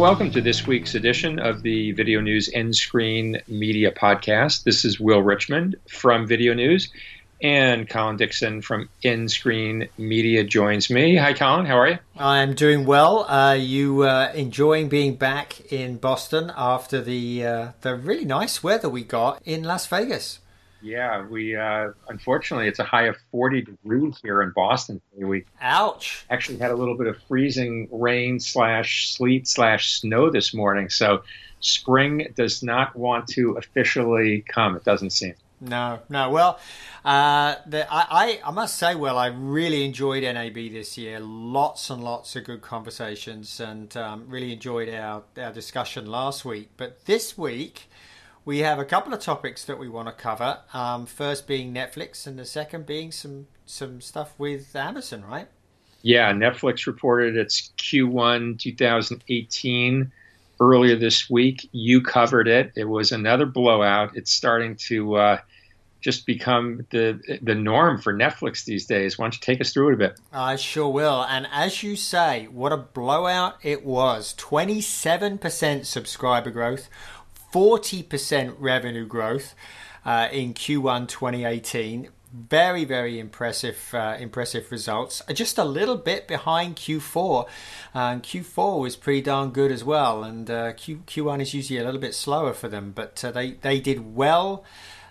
welcome to this week's edition of the Video News End Screen Media Podcast. This is Will Richmond from Video News, and Colin Dixon from End Screen Media joins me. Hi, Colin. How are you? I'm doing well. You enjoying being back in Boston after the really nice weather we got in Las Vegas? Yeah, we unfortunately it's a high of 40 degrees here in Boston. We Ouch! Actually had a little bit of freezing rain / sleet / snow this morning. So spring does not want to officially come. It doesn't seem. No. Well, I must say, Will, I really enjoyed NAB this year. Lots and lots of good conversations, and really enjoyed our discussion last week. But this week, we have a couple of topics that we want to cover. First being Netflix, and the second being some stuff with Amazon, right? Yeah, Netflix reported its Q1 2018 earlier this week. You covered it. It was another blowout. It's starting to just become the norm for Netflix these days. Why don't you take us through it a bit? I sure will. And as you say, what a blowout it was. 27% subscriber growth, 40% revenue growth in Q1 2018. Very, very impressive results. Just a little bit behind Q4. Q4 was pretty darn good as well. And Q1 is usually a little bit slower for them. But they did well,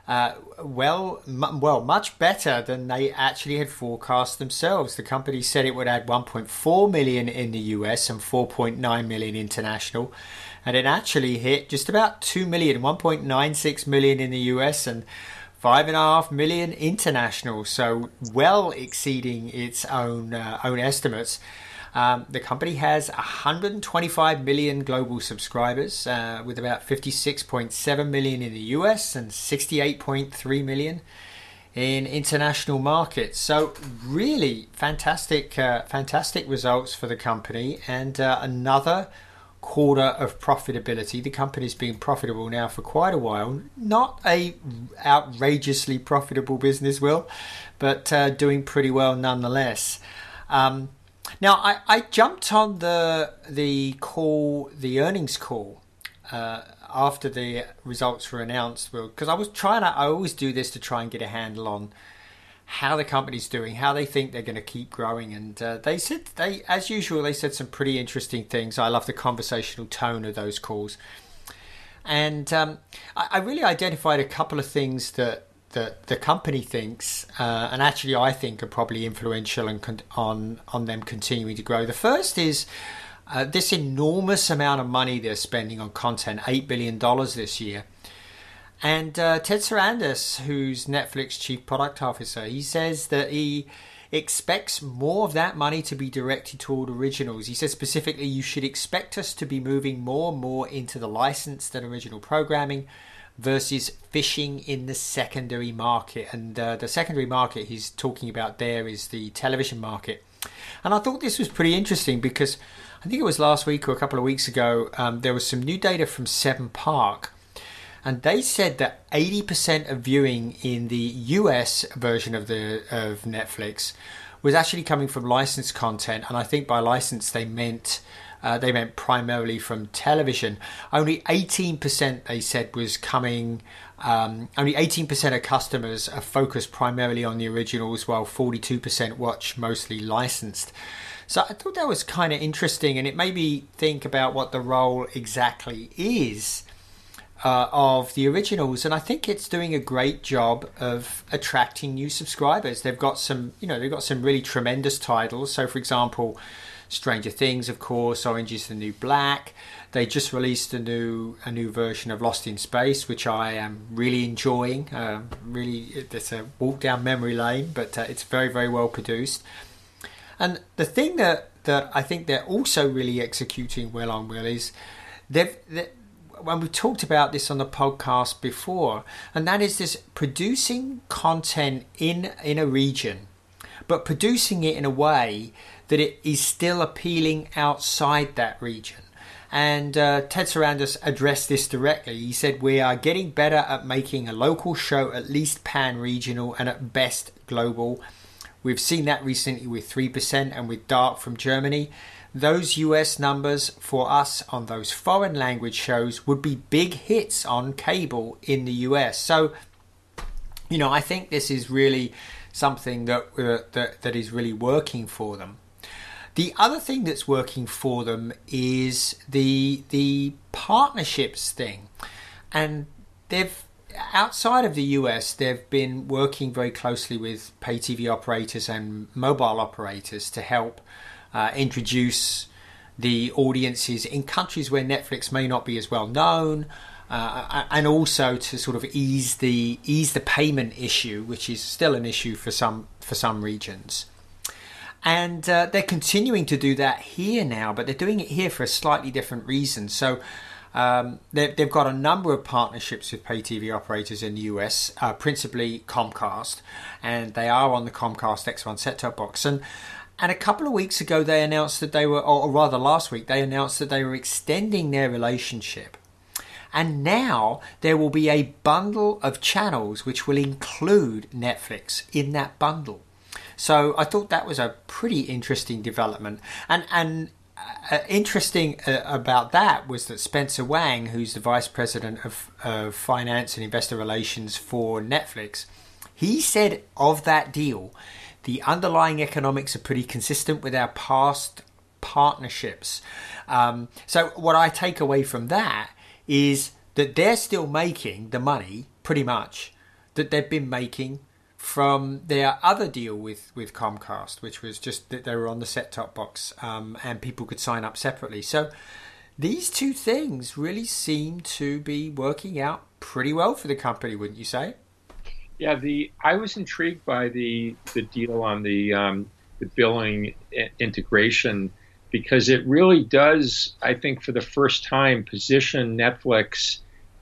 much better than they actually had forecast themselves. The company said it would add 1.4 million in the US and 4.9 million international. And it actually hit just about 2 million, 1.96 million in the US and 5.5 million international. So well exceeding its own estimates. The company has 125 million global subscribers, with about 56.7 million in the US and 68.3 million in international markets. So really fantastic results for the company, and another quarter of profitability. The company's been profitable now for quite a while. Not a outrageously profitable business, Will, but doing pretty well nonetheless. Now, I jumped on the earnings call after the results were announced, Will, because I always do this to try and get a handle on how the company's doing, how they think they're going to keep growing. And as usual, they said some pretty interesting things. I love the conversational tone of those calls. And I really identified a couple of things that the company thinks, and actually I think are probably influential and on them continuing to grow. The first is this enormous amount of money they're spending on content, $8 billion this year. And Ted Sarandos, who's Netflix chief product officer, he says that he expects more of that money to be directed toward originals. He says specifically, you should expect us to be moving more and more into the licensed and original programming versus fishing in the secondary market. And the secondary market he's talking about there is the television market. And I thought this was pretty interesting because I think it was last week or a couple of weeks ago, there was some new data from 7 Park. And they said that 80% of viewing in the US version of Netflix was actually coming from licensed content. And I think by licensed they meant primarily from television. Only 18%, they said, was coming. Only 18% of customers are focused primarily on the originals, while 42% watch mostly licensed. So I thought that was kind of interesting, and it made me think about what the role exactly is of the originals, and I think it's doing a great job of attracting new subscribers. They've got some really tremendous titles. So, for example, Stranger Things, of course, Orange is the New Black. They just released a new version of Lost in Space, which I am really enjoying. It's a walk down memory lane, but it's very, very well produced. And the thing that I think they're also really executing well on, Will, is when we talked about this on the podcast before, and that is this producing content in a region, but producing it in a way that it is still appealing outside that region. And Ted Sarandos addressed this directly. He said, we are getting better at making a local show at least pan-regional and at best global. We've seen that recently with 3% and with Dark from Germany. those US numbers for us on those foreign language shows would be big hits on cable in the US. So, I think this is really something that is really working for them. The other thing that's working for them is the partnerships thing, and they've outside of the US they've been working very closely with pay TV operators and mobile operators to help introduce the audiences in countries where Netflix may not be as well known, and also to sort of ease the payment issue, which is still an issue for some regions. And they're continuing to do that here now, but they're doing it here for a slightly different reason. So they've got a number of partnerships with pay TV operators in the US, principally Comcast, and they are on the Comcast X1 set-top box. And a couple of weeks ago, they announced that they were, or rather last week, they announced that they were extending their relationship. And now there will be a bundle of channels which will include Netflix in that bundle. So I thought that was a pretty interesting development. And interesting about that was that Spencer Wang, who's the Vice President of Finance and Investor Relations for Netflix, he said of that deal, the underlying economics are pretty consistent with our past partnerships. So what I take away from that is that they're still making the money, pretty much, that they've been making from their other deal with Comcast, which was just that they were on the set-top box, and people could sign up separately. So these two things really seem to be working out pretty well for the company, wouldn't you say? Yeah, I was intrigued by the deal on the billing integration, because it really does, I think, for the first time, position Netflix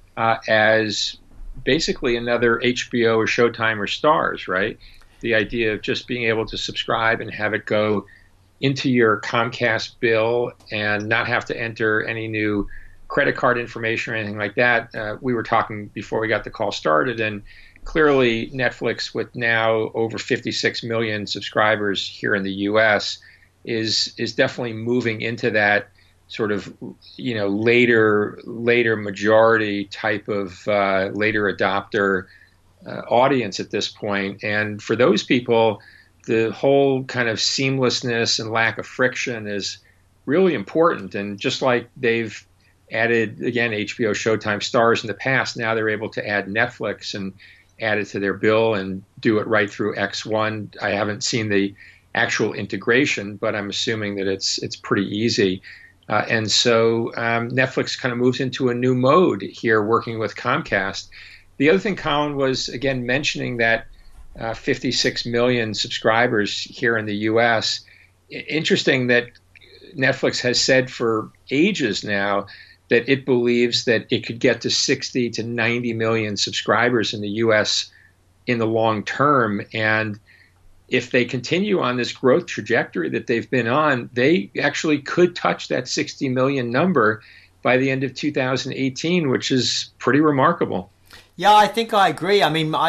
as basically another HBO or Showtime or Starz, right? The idea of just being able to subscribe and have it go into your Comcast bill and not have to enter any new credit card information or anything like that. We were talking before we got the call started, and clearly Netflix, with now over 56 million subscribers here in the US, is definitely moving into that sort of, later majority type of later adopter audience at this point. And for those people, the whole kind of seamlessness and lack of friction is really important. And just like they've added, again, HBO, Showtime, Starz in the past, now they're able to add Netflix and add it to their bill and do it right through X1. I haven't seen the actual integration, but I'm assuming that it's pretty easy. And so Netflix kind of moves into a new mode here, working with Comcast. The other thing, Colin, was, again, mentioning that 56 million subscribers here in the U.S. Interesting that Netflix has said for ages now that it believes that it could get to 60 to 90 million subscribers in the U.S. in the long term. And if they continue on this growth trajectory that they've been on, they actually could touch that 60 million number by the end of 2018, which is pretty remarkable. Yeah, I think I agree. I mean,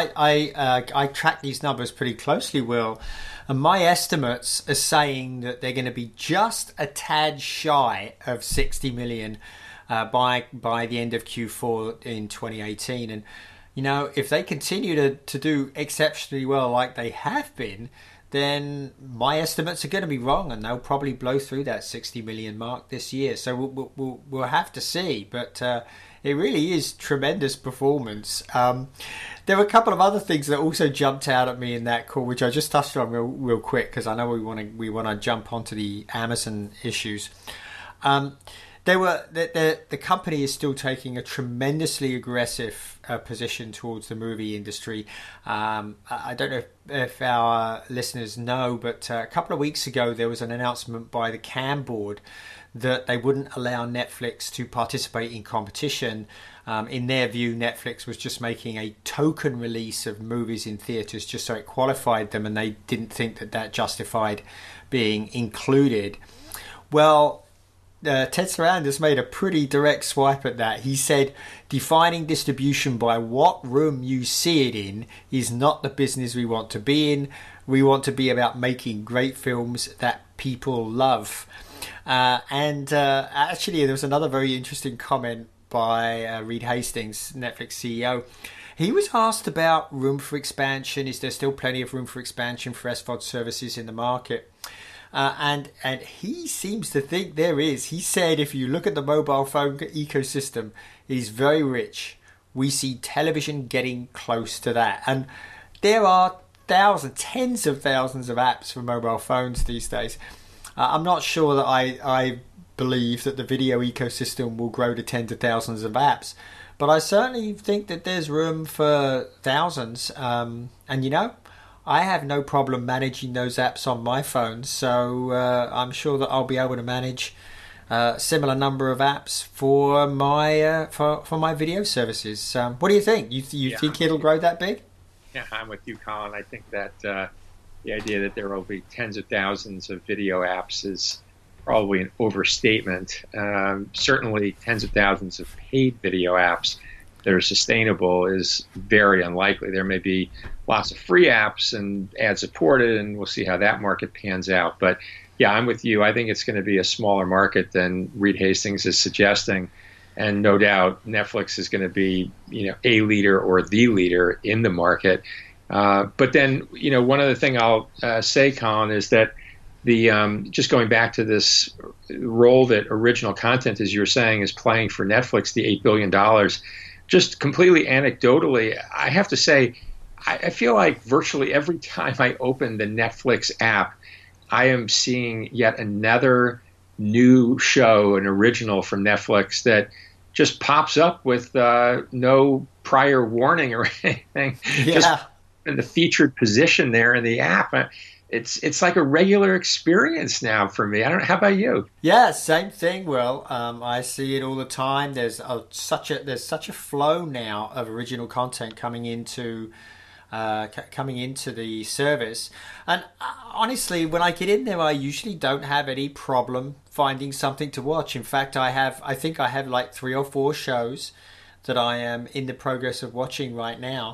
I track these numbers pretty closely, Will, and my estimates are saying that they're going to be just a tad shy of 60 million by the end of Q4 in 2018. And if they continue to do exceptionally well like they have been, then my estimates are going to be wrong, and they'll probably blow through that 60 million mark this year. So we'll have to see. But it really is tremendous performance. There were a couple of other things that also jumped out at me in that call, which I just touched on real quick, because I know we want to jump onto the Amazon issues. The company is still taking a tremendously aggressive position towards the movie industry. I don't know if our listeners know, but a couple of weeks ago there was an announcement by the CAM board that they wouldn't allow Netflix to participate in competition. In their view, Netflix was just making a token release of movies in theaters just so it qualified them, and they didn't think that justified being included. Well, Ted Sarandos made a pretty direct swipe at that. He said, defining distribution by what room you see it in is not the business we want to be in. We want to be about making great films that people love. And actually, there was another very interesting comment by Reed Hastings, Netflix CEO. He was asked about room for expansion. Is there still plenty of room for expansion for SVOD services in the market? And he seems to think there is. He said if you look at the mobile phone ecosystem, it is very rich. We see television getting close to that. And there are thousands, tens of thousands of apps for mobile phones these days. I'm not sure that I believe that the video ecosystem will grow to tens of thousands of apps, but I certainly think that there's room for thousands. And I have no problem managing those apps on my phone, so I'm sure that I'll be able to manage a similar number of apps for my for my video services. What do you think? You think it'll grow that big? Yeah, I'm with you, Colin. I think that the idea that there will be tens of thousands of video apps is probably an overstatement. Certainly, tens of thousands of paid video apps that are sustainable is very unlikely. There may be lots of free apps and ad-supported, and we'll see how that market pans out. But yeah, I'm with you. I think it's going to be a smaller market than Reed Hastings is suggesting. And no doubt Netflix is going to be, a leader or the leader in the market. But then, one other thing I'll say, Colin, is that just going back to this role that original content, as you were saying, is playing for Netflix, the $8 billion, just completely anecdotally, I have to say, I feel like virtually every time I open the Netflix app, I am seeing yet another new show, an original from Netflix that just pops up with no prior warning or anything. Yeah. Just in the featured position there in the app. It's like a regular experience now for me. How about you? Yeah, same thing. Well, I see it all the time. There's such a flow now of original content coming into the service, and honestly, when I get in there, I usually don't have any problem finding something to watch. In fact, I think I have like 3 or 4 shows that I am in the progress of watching right now.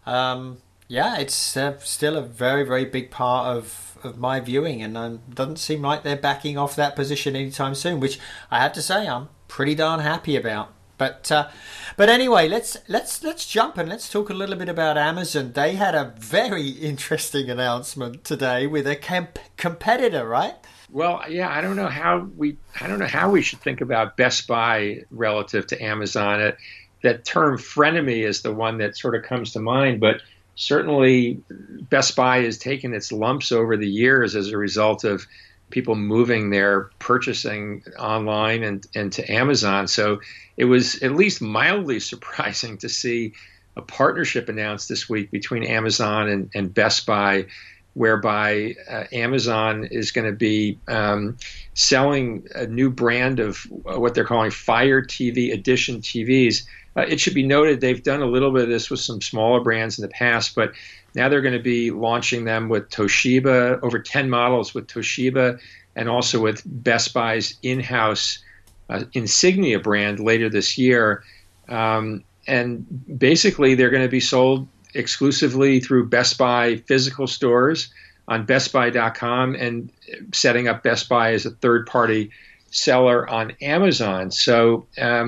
Yeah, it's still a very, very big part of my viewing, and doesn't seem like they're backing off that position anytime soon, which I have to say I'm pretty darn happy about. But anyway, let's jump and let's talk a little bit about Amazon. They had a very interesting announcement today with a competitor, right? Well, yeah, I don't know how we should think about Best Buy relative to Amazon. That term frenemy is the one that sort of comes to mind, but certainly Best Buy has taken its lumps over the years as a result of people moving their purchasing online and to Amazon. So it was at least mildly surprising to see a partnership announced this week between Amazon and Best Buy, whereby Amazon is going to be selling a new brand of what they're calling Fire TV Edition TVs. It should be noted they've done a little bit of this with some smaller brands in the past, but now they're going to be launching them with Toshiba, over 10 models with Toshiba, and also with Best Buy's in-house Insignia brand later this year. And basically, they're going to be sold exclusively through Best Buy physical stores on BestBuy.com and setting up Best Buy as a third-party seller on Amazon. So,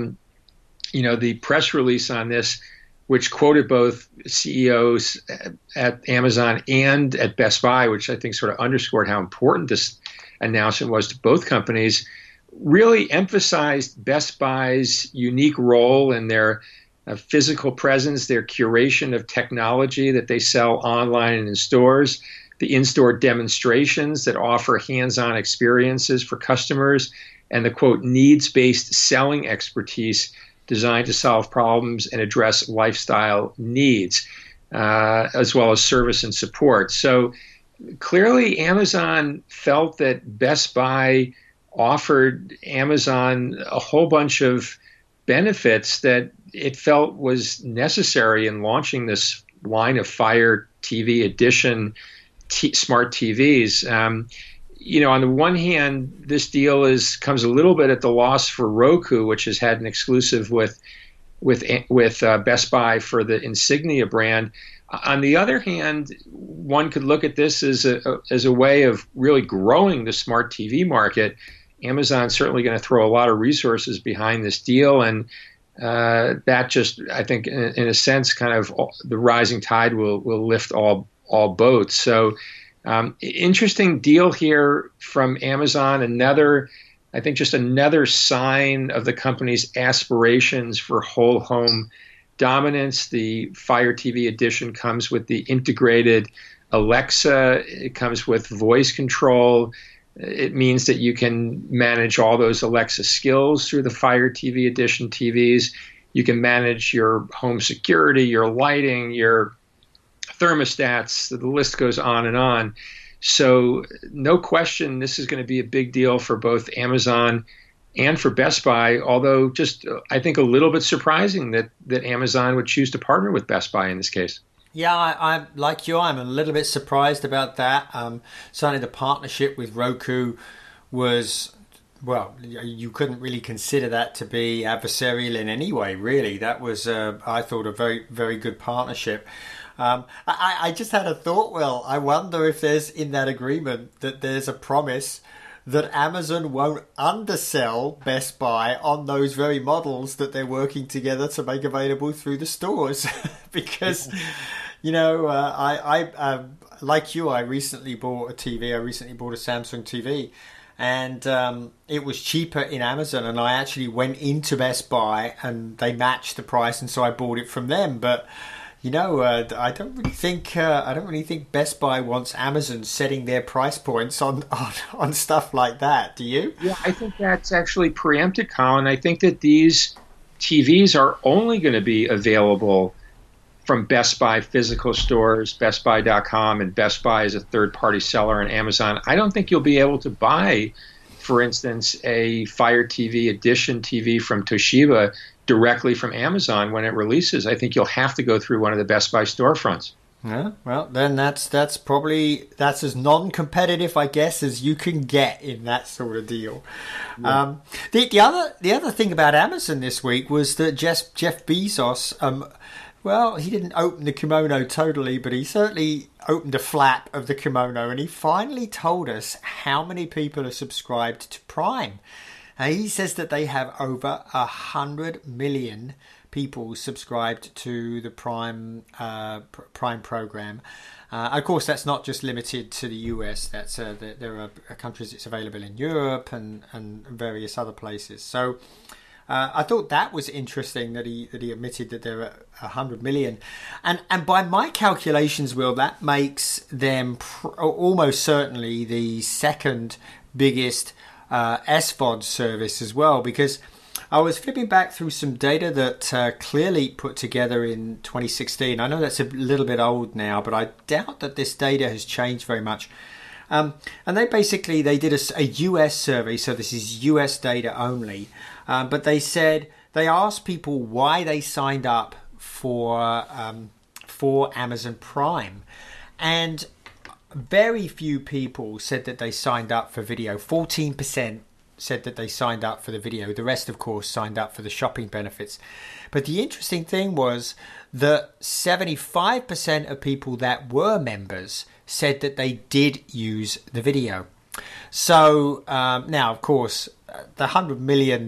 the press release on this, which quoted both CEOs at Amazon and at Best Buy, which I think sort of underscored how important this announcement was to both companies, really emphasized Best Buy's unique role in their physical presence, their curation of technology that they sell online and in stores, the in-store demonstrations that offer hands-on experiences for customers, and the, quote, needs-based selling expertise designed to solve problems and address lifestyle needs, as well as service and support. So clearly Amazon felt that Best Buy offered Amazon a whole bunch of benefits that it felt was necessary in launching this line of Fire TV Edition smart TVs. On the one hand, this deal comes a little bit at the loss for Roku, which has had an exclusive with Best Buy for the Insignia brand. On the other hand, one could look at this as a way of really growing the smart TV market Amazon's certainly going to throw a lot of resources behind this deal, and that just, I think, in a sense, kind of the rising tide will lift all boats. So interesting deal here from Amazon. I think just another sign of the company's aspirations for whole home dominance. The Fire TV Edition comes with the integrated Alexa. It comes with voice control. It means that you can manage all those Alexa skills through the Fire TV Edition TVs. You can manage your home security, your lighting, your thermostats. The list goes on and on. So no question, this is going to be a big deal for both Amazon and for Best Buy, although just I think a little bit surprising that Amazon would choose to partner with Best Buy in this case. Yeah, I like you. I'm a little bit surprised about that. Certainly the partnership with Roku was, well, you couldn't really consider that to be adversarial in any way, really. That was, I thought, a very, very good partnership. I just had a thought, Will. I wonder if there's in that agreement that there's a promise that Amazon won't undersell Best Buy on those very models that they're working together to make available through the stores. Because, I like you, I recently bought a TV. I recently bought a Samsung TV. And it was cheaper in Amazon, and I actually went into Best Buy and they matched the price, and so I bought it from them. But I don't really think Best Buy wants Amazon setting their price points on stuff like that. Do you? Yeah, I think that's actually preempted, Colin. I think that these TVs are only going to be available from Best Buy physical stores, BestBuy.com, and Best Buy is a third-party seller on Amazon. I don't think you'll be able to buy, for instance, a Fire TV Edition TV from Toshiba directly from Amazon when it releases. I think you'll have to go through one of the Best Buy storefronts. Yeah, well, then that's as non-competitive, I guess, as you can get in that sort of deal. Yeah. The other thing about Amazon this week was that Jeff Bezos, well, he didn't open the kimono totally, but he certainly opened a flap of the kimono, and he finally told us how many people are subscribed to Prime. He says that they have over 100 million people subscribed to the Prime program. Of course, that's not just limited to the US. That's there are countries it's available in Europe and various other places. So I thought that was interesting that he admitted that there are 100 million, and by my calculations, Will, that makes them almost certainly the second biggest SVOD service as well, because I was flipping back through some data that Clearly put together in 2016. I know that's a little bit old now, but I doubt that this data has changed very much. And they did a US survey, so this is US data only, but they asked people why they signed up for Amazon Prime, and very few people said that they signed up for video. 14% said that they signed up for the video. The rest, of course, signed up for the shopping benefits. But the interesting thing was that 75% of people that were members said that they did use the video. So now, of course, the 100 million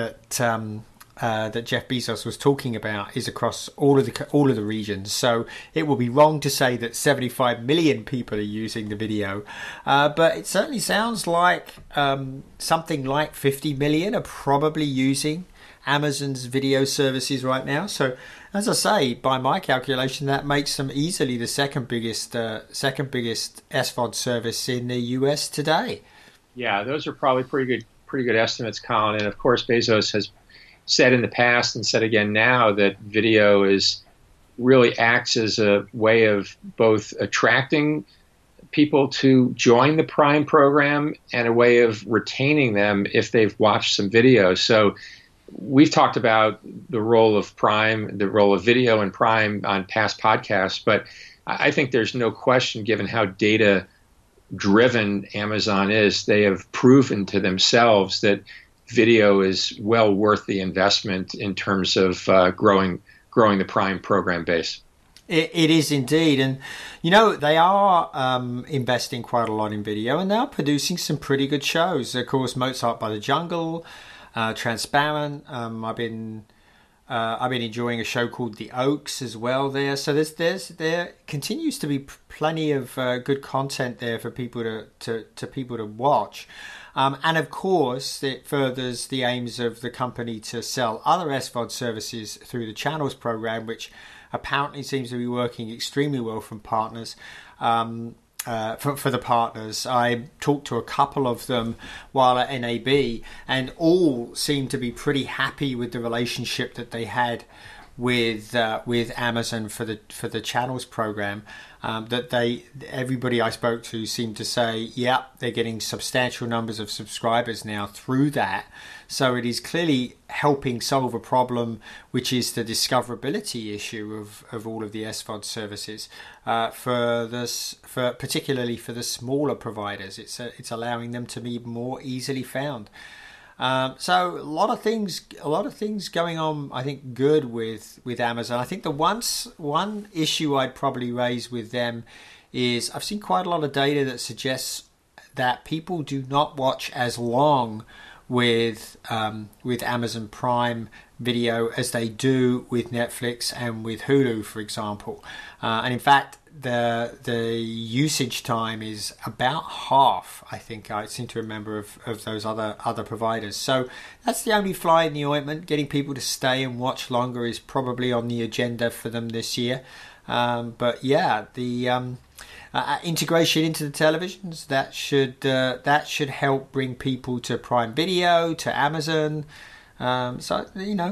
that Jeff Bezos was talking about is across all of the regions. So it will be wrong to say that 75 million people are using the video, but it certainly sounds like something like 50 million are probably using Amazon's video services right now. So, as I say, by my calculation, that makes them easily the second biggest SVOD service in the US today. Yeah, those are probably pretty good estimates, Colin. And of course, Bezos has said in the past and said again now that video really acts as a way of both attracting people to join the Prime program and a way of retaining them if they've watched some video. So we've talked about the role of Prime, the role of video in Prime on past podcasts, but I think there's no question, given how data-driven Amazon is, they have proven to themselves that video is well worth the investment in terms of growing the Prime program base. It is indeed. And, they are investing quite a lot in video, and they are producing some pretty good shows. Of course, Mozart by the Jungle, Transparent. I've been enjoying a show called The Oaks as well there. So there continues to be plenty of good content there for people to watch. And of course, it furthers the aims of the company to sell other SVOD services through the Channels program, which apparently seems to be working extremely well from partners. For the partners, I talked to a couple of them while at NAB, and all seemed to be pretty happy with the relationship that they had with Amazon for the Channels program. Everybody I spoke to seemed to say, yeah, they're getting substantial numbers of subscribers now through that. So it is clearly helping solve a problem, which is the discoverability issue of all of the SVOD services. Particularly for the smaller providers, it's allowing them to be more easily found. So a lot of things going on, I think, good with Amazon. I think the one issue I'd probably raise with them is I've seen quite a lot of data that suggests that people do not watch as long with Amazon Prime Video as they do with Netflix and with Hulu, for example. And in fact, the usage time is about half, I think I seem to remember, of those other providers. So that's the only fly in the ointment. Getting people to stay and watch longer is probably on the agenda for them this year. But yeah, the integration into the televisions, that should help bring people to Prime Video, to Amazon. So,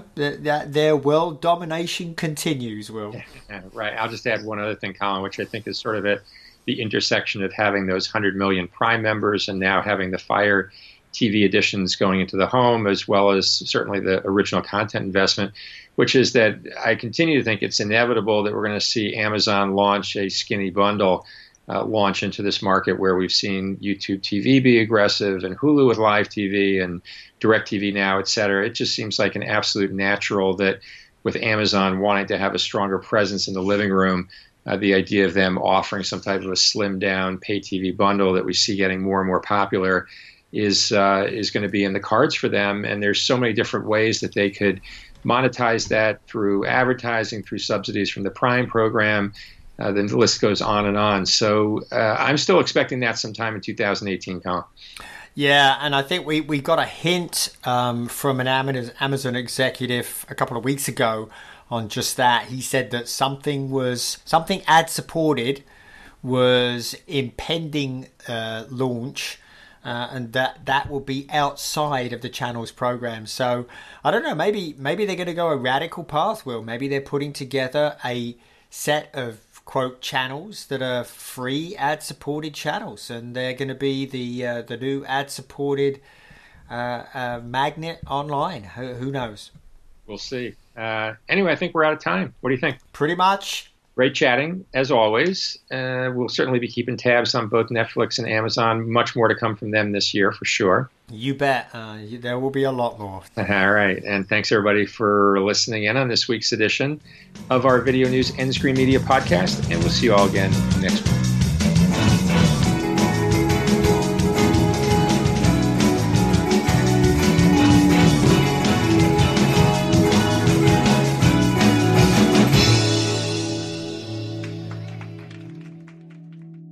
their world domination continues, Will. Yeah, right. I'll just add one other thing, Colin, which I think is sort of at the intersection of having those 100 million Prime members and now having the Fire TV editions going into the home, as well as certainly the original content investment, which is that I continue to think it's inevitable that we're going to see Amazon launch a skinny bundle launch into this market, where we've seen YouTube TV be aggressive and Hulu with live TV and DirecTV Now, et cetera. It just seems like an absolute natural that with Amazon wanting to have a stronger presence in the living room, the idea of them offering some type of a slimmed down pay TV bundle that we see getting more and more popular is going to be in the cards for them. And there's so many different ways that they could monetize that through advertising, through subsidies from the Prime program. Then the list goes on and on. So I'm still expecting that sometime in 2018, Colin. Yeah, and I think we got a hint from an Amazon executive a couple of weeks ago on just that. He said that something ad-supported was impending launch, and that will be outside of the Channels program. So I don't know, maybe they're going to go a radical path, Will. Maybe they're putting together a set of quote channels that are free ad-supported channels, and they're going to be the new ad-supported magnet online. Who knows? We'll see. Anyway, I think we're out of time. What do you think? Pretty much. Great chatting, as always. We'll certainly be keeping tabs on both Netflix and Amazon. Much more to come from them this year, for sure. You bet. There will be a lot more. All right. And thanks, everybody, for listening in on this week's edition of our Video News Endscreen Media podcast. And we'll see you all again next week.